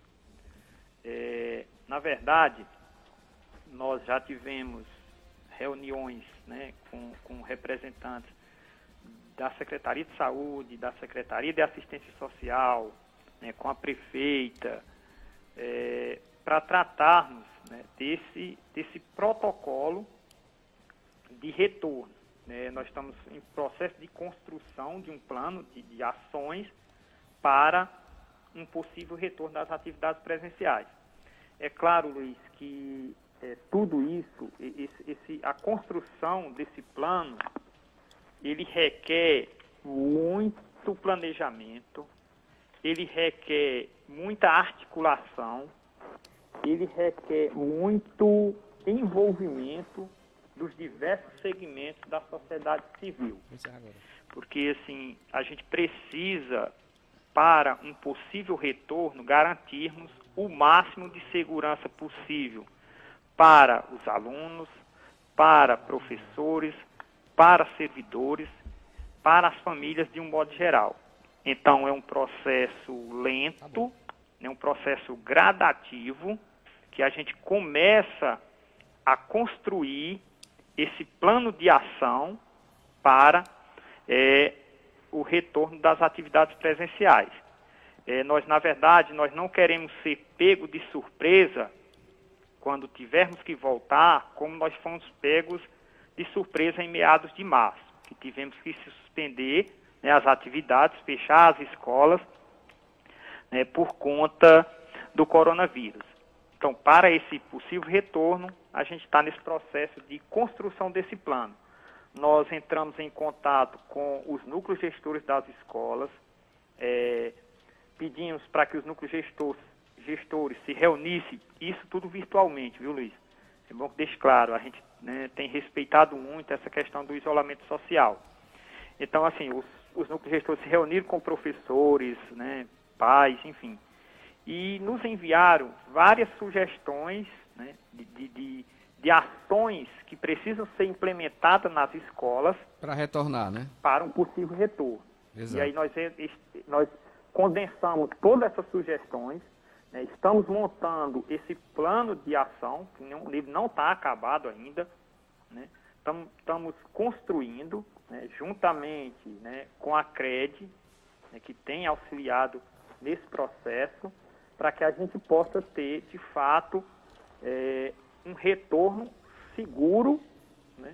É, na verdade, nós já tivemos reuniões, né, com, com representantes da Secretaria de Saúde, da Secretaria de Assistência Social, né, com a prefeita, é, para tratarmos, né, desse, desse protocolo de retorno. Né? Nós estamos em processo de construção de um plano de, de ações para um possível retorno das atividades presenciais. É claro, Luiz, que é, tudo isso, esse, esse, a construção desse plano, ele requer muito planejamento, ele requer muita articulação, ele requer muito envolvimento dos diversos segmentos da sociedade civil. Porque, assim, a gente precisa, para um possível retorno, garantirmos o máximo de segurança possível para os alunos, para professores, para servidores, para as famílias de um modo geral. Então, é um processo lento, é um processo gradativo, que a gente começa a construir esse plano de ação para é, o retorno das atividades presenciais. É, nós, na verdade, nós não queremos ser pego de surpresa quando tivermos que voltar, como nós fomos pegos de surpresa em meados de março, que tivemos que suspender, né, as atividades, fechar as escolas, né, por conta do coronavírus. Então, para esse possível retorno, a gente está nesse processo de construção desse plano. Nós entramos em contato com os núcleos gestores das escolas, é, pedimos para que os núcleos gestores, gestores se reunissem, isso tudo virtualmente, viu, Luiz? É bom que deixe claro, a gente, né, tem respeitado muito essa questão do isolamento social. Então, assim, os, os núcleos gestores se reuniram com professores, né, pais, enfim, e nos enviaram várias sugestões, né, de, de, de, de ações que precisam ser implementadas nas escolas para retornar, né? Para um possível retorno. Exato. E aí nós, nós condensamos todas essas sugestões, né, estamos montando esse plano de ação, que não, ele não está acabado ainda, né, tam, estamos construindo, né, juntamente, né, com a CRED, né, que tem auxiliado nesse processo, para que a gente possa ter, de fato, é, um retorno seguro, né,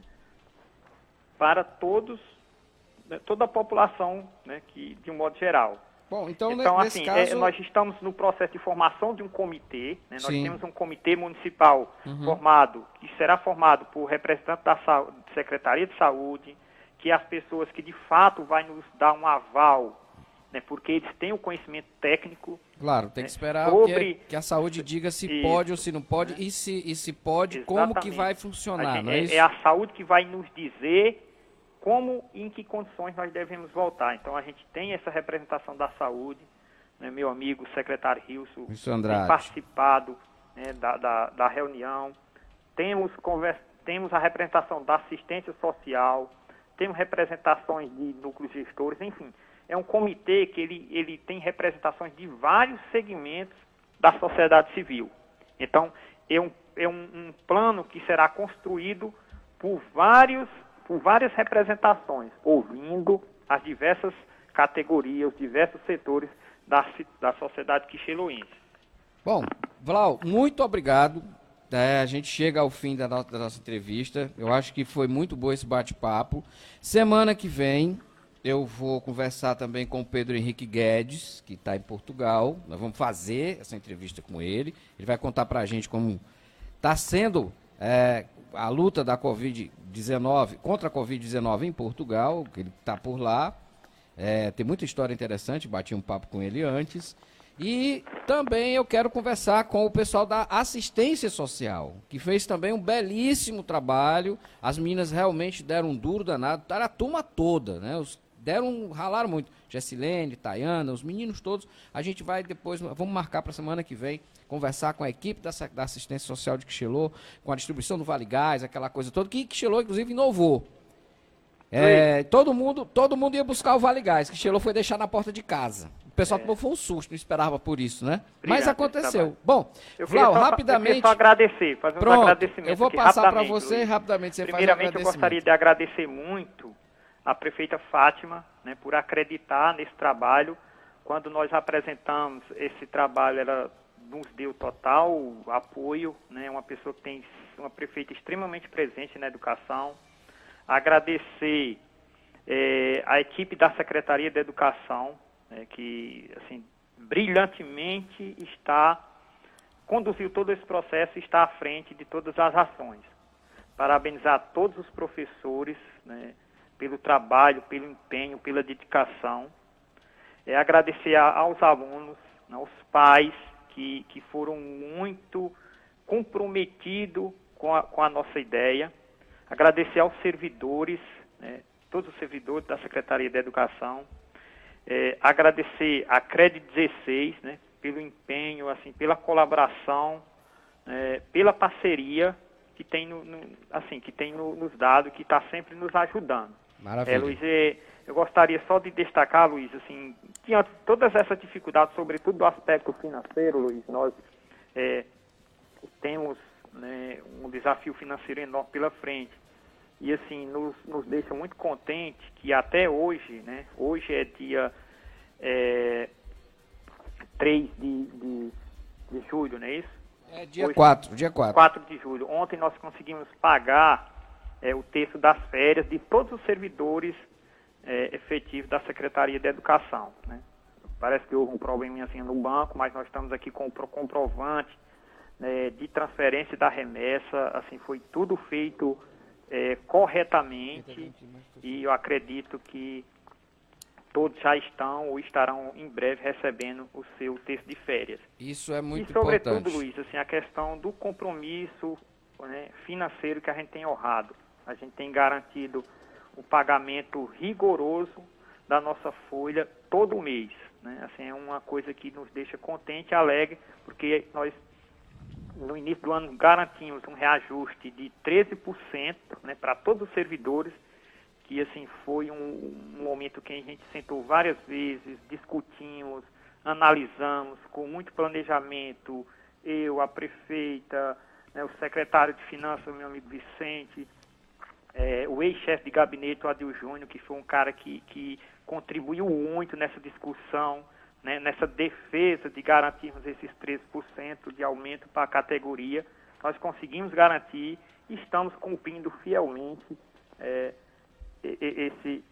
para todos, né, toda a população, né, que, de um modo geral. Bom, então, então nesse assim, caso... é, nós estamos no processo de formação de um comitê, né, nós Sim. temos um comitê municipal Uhum. formado, que será formado por representantes da Sa- Secretaria de Saúde, que as pessoas que, de fato, vai nos dar um aval, né, porque eles têm o conhecimento técnico. Claro, tem que esperar sobre... que, que a saúde diga se Isso, pode ou se não pode, né? e, se, e se pode, Exatamente. como que vai funcionar, gente, não é, é, isso? é a saúde que vai nos dizer como e em que condições nós devemos voltar. Então, a gente tem essa representação da saúde, né, meu amigo secretário Rilson tem participado, né, da, da, da reunião, temos, conversa, temos a representação da assistência social, temos representações de núcleos gestores, enfim, é um comitê que ele, ele tem representações de vários segmentos da sociedade civil. Então, é um, é um, um plano que será construído por, vários, por várias representações, ouvindo as diversas categorias, os diversos setores da, da sociedade quicheloense. Bom, Vlau, muito obrigado. É, a gente chega ao fim da nossa, da nossa entrevista. Eu acho que foi muito bom esse bate-papo. Semana que vem eu vou conversar também com o Pedro Henrique Guedes, que está em Portugal. Nós vamos fazer essa entrevista com ele. Ele vai contar para a gente como está sendo é, a luta da covid dezenove, contra a covid dezenove em Portugal, que ele está por lá. É, tem muita história interessante, bati um papo com ele antes. E também eu quero conversar com o pessoal da assistência social, que fez também um belíssimo trabalho. As meninas realmente deram um duro danado, era a turma toda, né? Os deram, ralaram muito. Gessilene, Tayana, os meninos todos. A gente vai depois, vamos marcar para a semana que vem, conversar com a equipe da, da assistência social de Quixelô, com a distribuição do Vale Gás, aquela coisa toda, que Quixelô, inclusive, inovou. É, todo, mundo, todo mundo ia buscar o Vale Gás, que Quixelô foi deixar na porta de casa. O pessoal é. tomou foi um susto, não esperava por isso, né? Mas aconteceu. Bom, Vlau, rapidamente... Eu queria só agradecer, fazer pronto, uns agradecimentos. Eu vou aqui, passar para você Luiz. rapidamente, você Primeiramente, faz um eu gostaria de agradecer muito a prefeita Fátima, né, por acreditar nesse trabalho. Quando nós apresentamos esse trabalho, ela nos deu total apoio, né, uma pessoa que tem uma prefeita extremamente presente na educação. Agradecer é, a equipe da Secretaria de Educação, né, que assim, brilhantemente está, conduziu todo esse processo e está à frente de todas as ações. Parabenizar todos os professores, né, pelo trabalho, pelo empenho, pela dedicação. É, agradecer a, aos alunos, né, aos pais que, que foram muito comprometidos com a, com a nossa ideia. Agradecer aos servidores, né, todos os servidores da Secretaria de Educação. É, agradecer à Cred dezesseis, né, pelo empenho, assim, pela colaboração, é, pela parceria que tem, no, no, assim, que tem no, nos dado, que está sempre nos ajudando. Maravilha. É, Luiz, é, eu gostaria só de destacar, Luiz, assim, diante de todas essas dificuldades, sobretudo do aspecto financeiro, Luiz, nós é, temos, né, um desafio financeiro enorme pela frente. E, assim, nos, nos deixa muito contente que até hoje, né, hoje é dia é, três de, de, de julho, não é isso? É dia quatro, dia quatro. quatro de julho. Ontem nós conseguimos pagar é, o terço das férias de todos os servidores é, efetivos da Secretaria de Educação, né? Parece que houve um probleminha assim no banco, mas nós estamos aqui com o comprovante, né, de transferência da remessa, assim, foi tudo feito é, corretamente, e eu acredito que todos já estão ou estarão em breve recebendo o seu terço de férias. Isso é muito e, sobretudo, importante. Luiz, assim, a questão do compromisso, né, financeiro que a gente tem honrado. A gente tem garantido o pagamento rigoroso da nossa folha todo mês, né? Assim, é uma coisa que nos deixa contente e alegre, porque nós, no início do ano, garantimos um reajuste de treze por cento, né, para todos os servidores, que, assim, foi um, um momento que a gente sentou várias vezes, discutimos, analisamos com muito planejamento, eu, a prefeita, né, o secretário de Finanças, meu amigo Vicente, é, o ex-chefe de gabinete, o Adil Júnior, que foi um cara que, que contribuiu muito nessa discussão, né, nessa defesa de garantirmos esses treze por cento de aumento para a categoria. Nós conseguimos garantir e estamos cumprindo fielmente é, esse,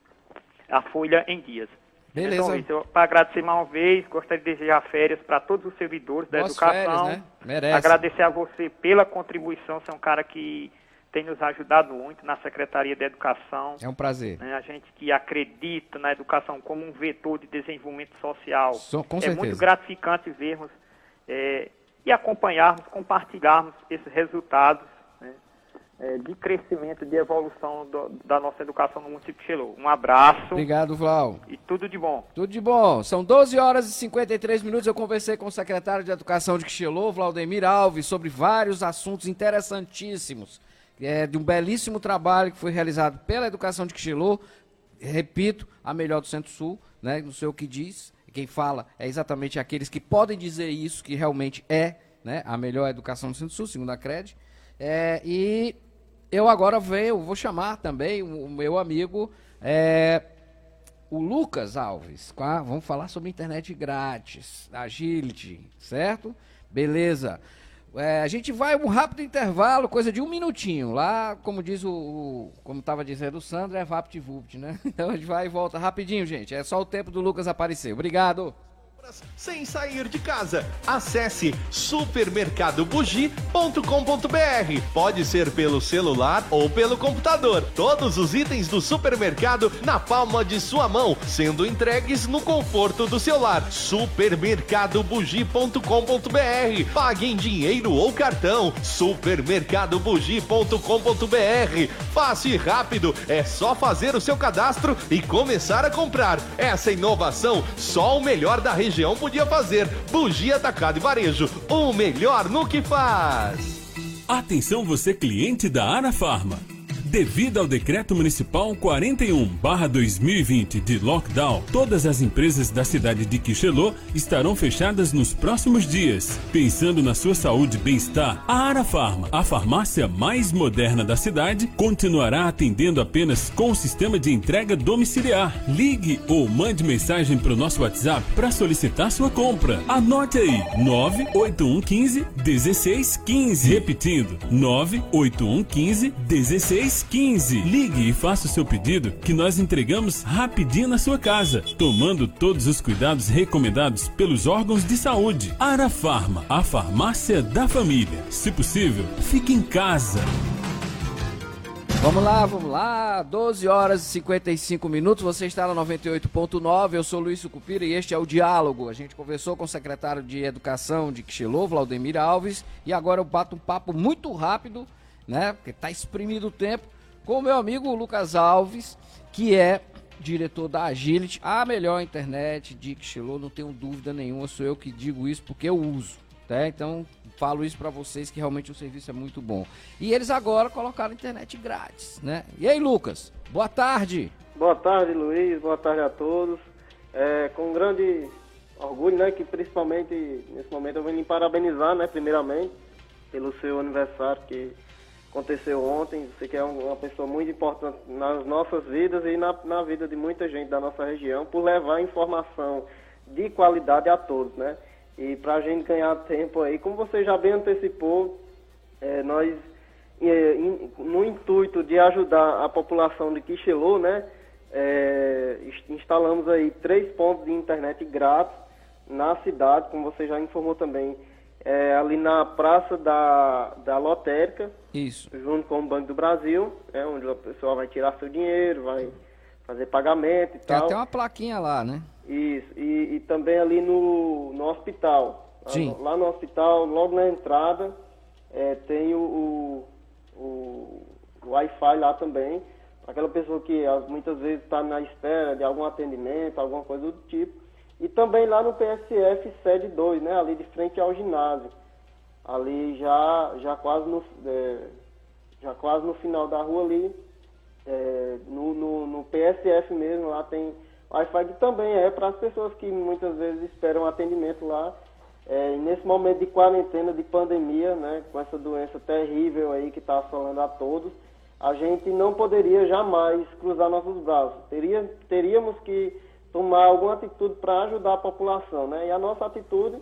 a folha em dias. Beleza. Então, para agradecer mais uma vez, gostaria de desejar férias para todos os servidores da Boas educação. Férias, né? Merece. Agradecer a você pela contribuição, você é um cara que tem nos ajudado muito na Secretaria de Educação. É um prazer. Né? A gente que acredita na educação como um vetor de desenvolvimento social. So, com é certeza. muito gratificante vermos é, e acompanharmos, compartilharmos esses resultados, né, é, de crescimento, de evolução do, da nossa educação no município de Quixelô. Um abraço. Obrigado, Vlau. E tudo de bom. Tudo de bom. São doze horas e cinquenta e três minutos. Eu conversei com o secretário de Educação de Quixelô, Vlaudemir Alves, sobre vários assuntos interessantíssimos. É de um belíssimo trabalho que foi realizado pela Educação de Quixelô. Repito, a melhor do Centro-Sul, né? Não sei o que diz. Quem fala é exatamente aqueles que podem dizer isso, que realmente é, né, a melhor educação do Centro-Sul, segundo a Cred. É, e eu agora venho, vou chamar também o, o meu amigo, é, o Lucas Alves. A, vamos falar sobre internet grátis, Agility, certo? Beleza. É, a gente vai um rápido intervalo, coisa de um minutinho. Lá, como diz o, o como estava dizendo o Sandro, é VaptVupt, né? Então a gente vai e volta rapidinho, gente. É só o tempo do Lucas aparecer. Obrigado. Sem sair de casa. Acesse supermercado bugi ponto com ponto br. Pode ser pelo celular ou pelo computador. Todos os itens do supermercado na palma de sua mão, sendo entregues no conforto do seu lar. supermercado bugi ponto com ponto br. Pague em dinheiro ou cartão. supermercado bugi ponto com ponto br. Fácil e rápido. É só fazer o seu cadastro e começar a comprar. Essa inovação só o melhor da região região podia fazer. Bugia Atacado e Varejo, o melhor no que faz. Atenção você cliente da Arafarma. Devido ao Decreto Municipal quarenta e um barra dois mil e vinte de lockdown, todas as empresas da cidade de Quixelô estarão fechadas nos próximos dias. Pensando na sua saúde e bem-estar, a Arafarma, a farmácia mais moderna da cidade, continuará atendendo apenas com o sistema de entrega domiciliar. Ligue ou mande mensagem para o nosso WhatsApp para solicitar sua compra. Anote aí, nove oito um um cinco, um seis um cinco. Repetindo, nove oito um um cinco, um seis quinze. Ligue e faça o seu pedido que nós entregamos rapidinho na sua casa, tomando todos os cuidados recomendados pelos órgãos de saúde. Arafarma, a farmácia da família. Se possível, fique em casa. Vamos lá, vamos lá, doze horas e cinquenta e cinco minutos, você está na noventa e oito ponto nove, eu sou Luiz Sucupira e este é o Diálogo. A gente conversou com o secretário de Educação de Quixelô, Vlaudemir Alves, e agora eu bato um papo muito rápido, né, porque está exprimido o tempo, com o meu amigo Lucas Alves, que é diretor da Agility, a melhor internet de Quixelô, não tenho dúvida nenhuma, sou eu que digo isso porque eu uso, tá? Então falo isso para vocês que realmente o serviço é muito bom. E eles agora colocaram internet grátis, né? E aí, Lucas, boa tarde. Boa tarde, Luiz, boa tarde a todos. É, com grande orgulho, né, que principalmente nesse momento eu venho lhe parabenizar, né, primeiramente, pelo seu aniversário que aconteceu ontem. Você que é uma pessoa muito importante nas nossas vidas e na, na vida de muita gente da nossa região, por levar informação de qualidade a todos, né? E para a gente ganhar tempo aí, como você já bem antecipou, é, nós, é, in, no intuito de ajudar a população de Quixelô, né, é, instalamos aí três pontos de internet grátis na cidade, como você já informou também, é, ali na Praça da, da Lotérica, isso, junto com o Banco do Brasil, é, onde a pessoa vai tirar seu dinheiro, vai fazer pagamento e Tem tal. Tem até uma plaquinha lá, né? Isso, e, e também ali no, no hospital. Sim. Lá no hospital, logo na entrada, é, tem o, o, o, o Wi-Fi lá também. Aquela pessoa que muitas vezes está na espera de algum atendimento, alguma coisa do tipo. E também lá no P S F sede dois, né, ali de frente ao ginásio. Ali já, já, quase, no, é, já quase no final da rua ali, é, no, no, no P S F mesmo, lá tem Wi-Fi, que também é para as pessoas que muitas vezes esperam atendimento lá. É, e nesse momento de quarentena, de pandemia, né, com essa doença terrível aí que está assolando a todos, a gente não poderia jamais cruzar nossos braços. Teria, teríamos que tomar alguma atitude para ajudar a população, né? E a nossa atitude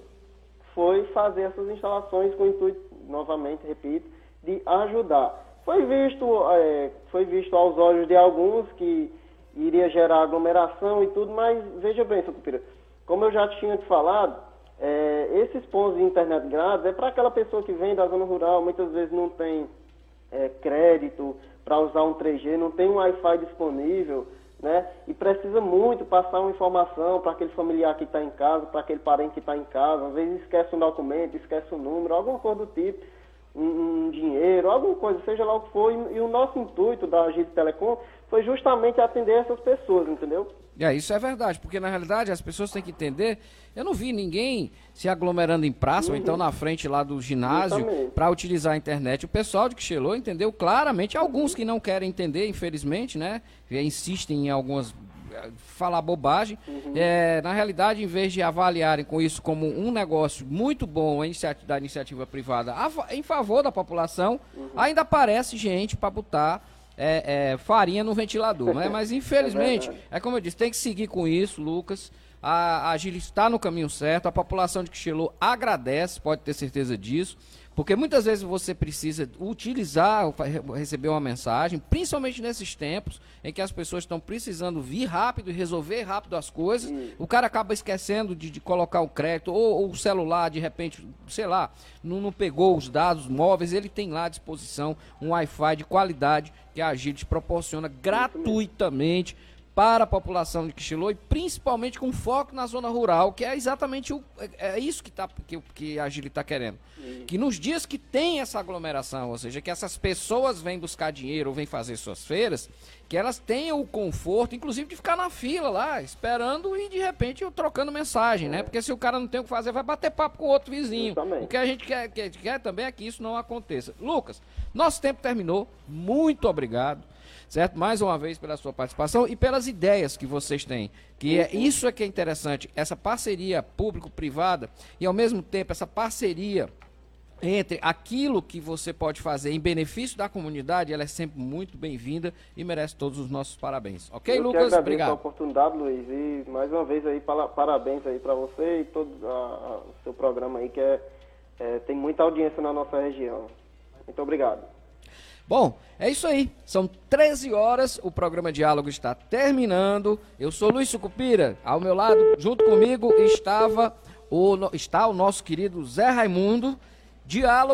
foi fazer essas instalações com o intuito, novamente, repito, de ajudar. Foi visto, é, foi visto aos olhos de alguns que iria gerar aglomeração e tudo, mas veja bem, Sucupira, como eu já tinha te falado, é, esses pontos de internet grátis é para aquela pessoa que vem da zona rural, muitas vezes não tem é, crédito para usar um três G, não tem um Wi-Fi disponível, né? E precisa muito passar uma informação para aquele familiar que está em casa, para aquele parente que está em casa, às vezes esquece um documento, esquece um número, alguma coisa do tipo, um, um dinheiro, alguma coisa, seja lá o que for, e, e o nosso intuito da Agility Telecom foi justamente atender essas pessoas, entendeu? É, isso é verdade, porque na realidade as pessoas têm que entender, eu não vi ninguém se aglomerando em praça, uhum, ou então na frente lá do ginásio para utilizar a internet. O pessoal de Quixelô entendeu claramente, alguns que não querem entender, infelizmente, né, insistem em algumas, falar bobagem, uhum, é, na realidade, em vez de avaliarem com isso como um negócio muito bom da iniciativa privada a, em favor da população, uhum, ainda aparece gente para botar É, é, farinha no ventilador, né? Mas infelizmente, é, é como eu disse, tem que seguir com isso, Lucas. A, a Agility está no caminho certo, a população de Quixelô agradece, pode ter certeza disso, porque muitas vezes você precisa utilizar, receber uma mensagem, principalmente nesses tempos em que as pessoas estão precisando vir rápido e resolver rápido as coisas, hum. o cara acaba esquecendo de, de colocar o crédito, ou, ou o celular, de repente, sei lá, não, não pegou os dados móveis, ele tem lá à disposição um Wi-Fi de qualidade que a Agility proporciona gratuitamente para a população de Quixelô e principalmente com foco na zona rural, que é exatamente o, é, é isso que, tá, que, que a Agility está querendo. Sim. Que nos dias que tem essa aglomeração, ou seja, que essas pessoas vêm buscar dinheiro ou vêm fazer suas feiras, que elas tenham o conforto, inclusive de ficar na fila lá, esperando e de repente eu trocando mensagem, é. né? Porque se o cara não tem o que fazer, vai bater papo com outro vizinho. O que a gente quer, que, quer também é que isso não aconteça. Lucas, nosso tempo terminou. Muito obrigado. Certo? Mais uma vez pela sua participação e pelas ideias que vocês têm, que é isso é que é interessante, essa parceria público-privada e ao mesmo tempo essa parceria entre aquilo que você pode fazer em benefício da comunidade, ela é sempre muito bem-vinda e merece todos os nossos parabéns. Ok, Eu Lucas? Eu obrigado. a oportunidade, Luiz, e mais uma vez aí parabéns aí para você e todo a, a, o seu programa aí que é, é, tem muita audiência na nossa região. Muito obrigado. Bom, é isso aí. São treze horas, o programa Diálogo está terminando. Eu sou Luiz Sucupira. Ao meu lado, junto comigo, estava o, está o nosso querido Zé Raimundo. Diálogo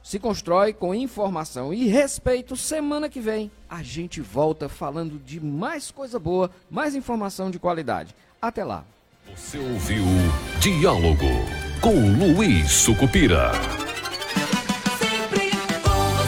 se constrói com informação e respeito. Semana que vem a gente volta falando de mais coisa boa, mais informação de qualidade. Até lá. Você ouviu Diálogo com Luiz Sucupira.